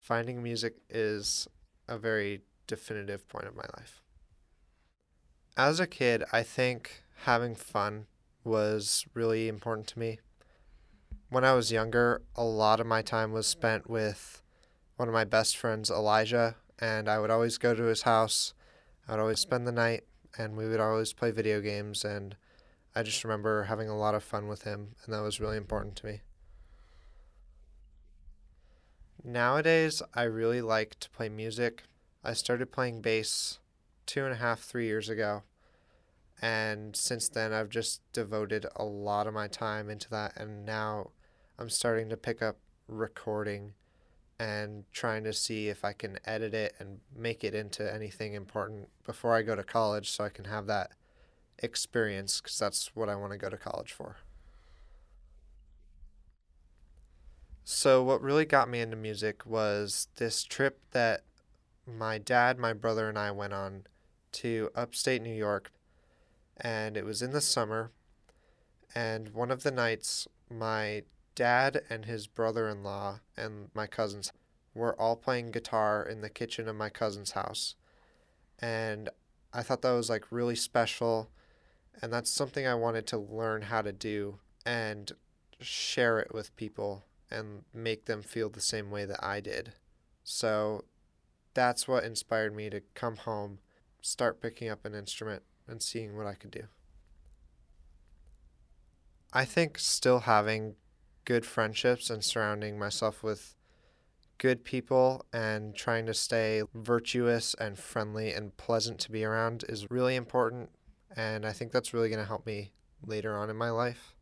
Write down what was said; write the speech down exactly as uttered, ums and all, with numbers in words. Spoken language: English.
Finding music is a very definitive point of my life. As a kid, I think having fun was really important to me. When I was younger, a lot of my time was spent with one of my best friends, Elijah, and I would always go to his house. I would always spend the night, and we would always play video games, and I just remember having a lot of fun with him, and that was really important to me. Nowadays, I really like to play music. I started playing bass two and a half, three years ago, and since then, I've just devoted a lot of my time into that, and now I'm starting to pick up recording and trying to see if I can edit it and make it into anything important before I go to college so I can have that experience because that's what I want to go to college for. So, what really got me into music was this trip that my dad, my brother, and I went on to upstate New York, and it was in the summer. And one of the nights, my dad and his brother in law and my cousins were all playing guitar in the kitchen of my cousin's house. And I thought that was like really special. And that's something I wanted to learn how to do and share it with people and make them feel the same way that I did. So that's what inspired me to come home, start picking up an instrument, and seeing what I could do. I think still having good friendships and surrounding myself with good people and trying to stay virtuous and friendly and pleasant to be around is really important. And I think that's really going to help me later on in my life.